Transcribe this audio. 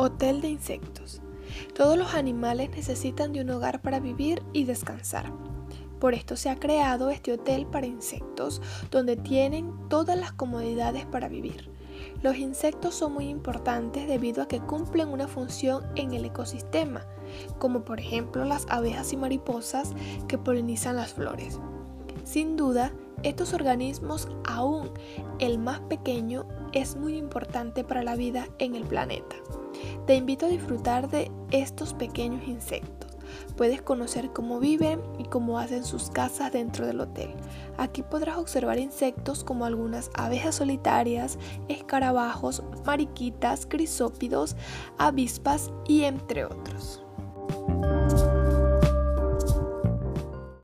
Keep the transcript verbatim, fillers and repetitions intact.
Hotel de insectos. Todos los animales necesitan de un hogar para vivir y descansar. Por esto se ha creado este hotel para insectos, donde tienen todas las comodidades para vivir. Los insectos son muy importantes debido a que cumplen una función en el ecosistema, como por ejemplo las abejas y mariposas que polinizan las flores. Sin duda, estos organismos, aún el más pequeño, es muy importante para la vida en el planeta. Te invito a disfrutar de estos pequeños insectos. Puedes conocer cómo viven y cómo hacen sus casas dentro del hotel. Aquí podrás observar insectos como algunas abejas solitarias, escarabajos, mariquitas, crisópidos, avispas y entre otros.